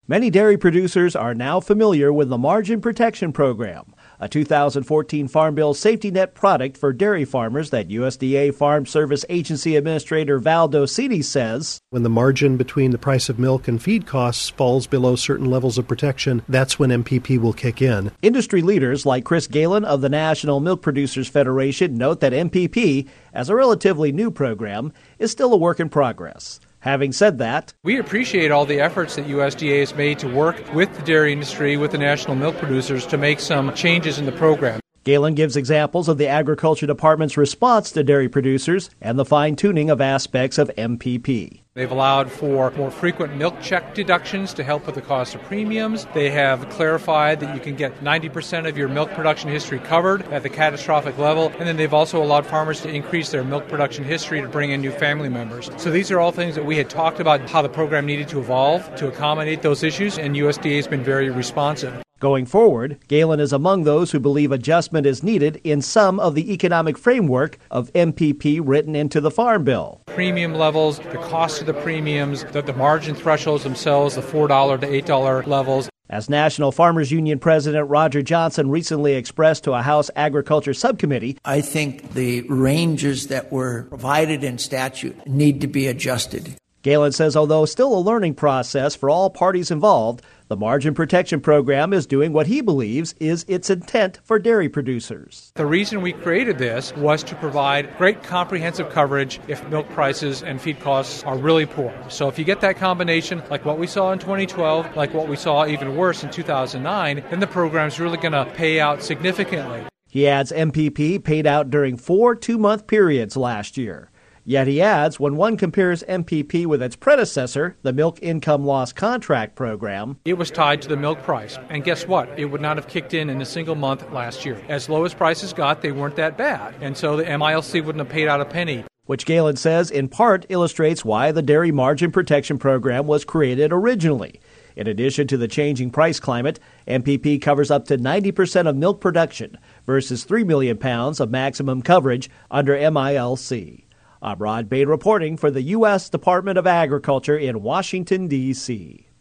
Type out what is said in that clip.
Many dairy producers are now familiar with the Margin Protection Program, a 2014 Farm Bill safety net product for dairy farmers that USDA Farm Service Agency Administrator Val Docini says, when the margin between the price of milk and feed costs falls below certain levels of protection, that's when MPP will kick in. Industry leaders like Chris Galen of the National Milk Producers Federation note that MPP, as a relatively new program, is still a work in progress. Having said that, we appreciate all the efforts that USDA has made to work with the dairy industry, with the national milk producers, to make some changes in the program. Galen gives examples of the Agriculture Department's response to dairy producers and the fine-tuning of aspects of MPP. They've allowed for more frequent milk check deductions to help with the cost of premiums. They have clarified that you can get 90% of your milk production history covered at the catastrophic level. And then they've also allowed farmers to increase their milk production history to bring in new family members. So these are all things that we had talked about how the program needed to evolve to accommodate those issues, and USDA has been very responsive. Going forward, Galen is among those who believe adjustment is needed in some of the economic framework of MPP written into the Farm Bill. Premium levels, the cost of the premiums, the margin thresholds themselves, the $4 to $8 levels. As National Farmers Union President Roger Johnson recently expressed to a House Agriculture Subcommittee, I think the ranges that were provided in statute need to be adjusted. Galen says although still a learning process for all parties involved, the Margin Protection Program is doing what he believes is its intent for dairy producers. The reason we created this was to provide great comprehensive coverage if milk prices and feed costs are really poor. So if you get that combination, like what we saw in 2012, like what we saw even worse in 2009, then the program's really going to pay out significantly. He adds MPP paid out during 4 two-month periods last year. Yet he adds, when one compares MPP with its predecessor, the Milk Income Loss Contract Program, it was tied to the milk price. And guess what? It would not have kicked in a single month last year. As low as prices got, they weren't that bad. And so the MILC wouldn't have paid out a penny. Which Galen says in part illustrates why the Dairy Margin Protection Program was created originally. In addition to the changing price climate, MPP covers up to 90% of milk production versus 3 million pounds of maximum coverage under MILC. I'm Rod Bade reporting for the U.S. Department of Agriculture in Washington, D.C.